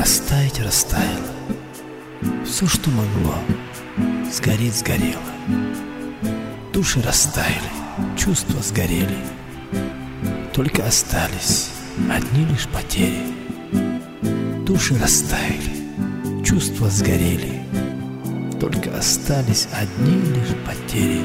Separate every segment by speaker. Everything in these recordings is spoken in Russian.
Speaker 1: растаять растаяло. Все, что могло сгореть, сгорело. Души растаяли, чувства сгорели. Только остались одни лишь потери. Души растаяли, чувства сгорели. Только остались одни лишь потери.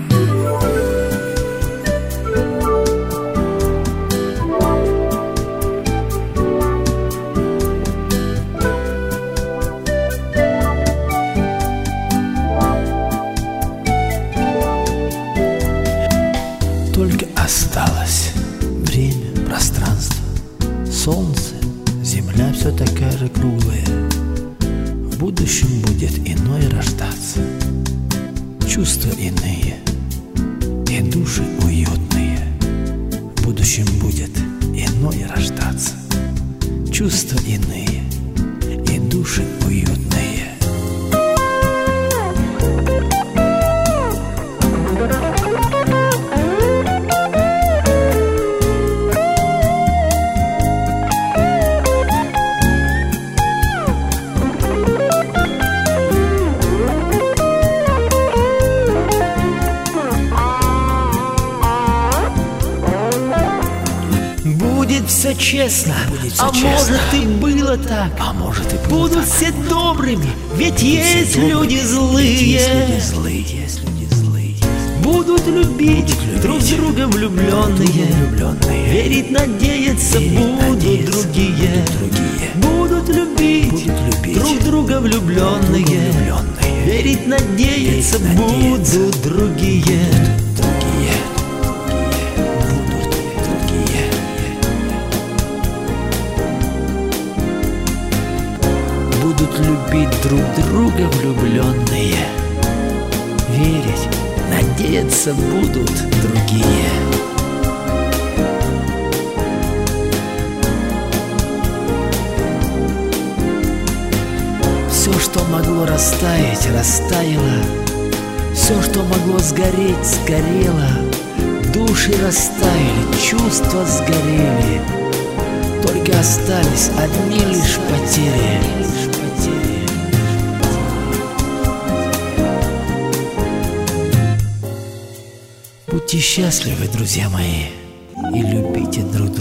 Speaker 1: Только осталось время, пространство, солнце, земля все такая же круглая. В будущем будет иное рождаться, чувства иные и души уютные. В будущем будет иное рождаться, чувства иные и души уютные.
Speaker 2: Будет все честно,
Speaker 1: честно.
Speaker 2: Может и было так,
Speaker 1: может и было
Speaker 2: будут
Speaker 1: так.
Speaker 2: все добрыми, ведь есть
Speaker 1: все
Speaker 2: люди
Speaker 1: добрые,
Speaker 2: злые.
Speaker 1: есть люди злые, есть люди злые.
Speaker 2: Будут любить друг друга влюбленные, верить, надеяться будут другие. Будут любить друг друга влюбленные, верить, надеяться будут другие.
Speaker 1: Будут любить друг друга влюбленные, верить, надеяться будут другие. Все, что могло растаять, растаяло. Все, что могло сгореть, сгорело. Души растаяли, чувства сгорели. Только остались одни лишь потери. Будьте счастливы, друзья мои, и любите друг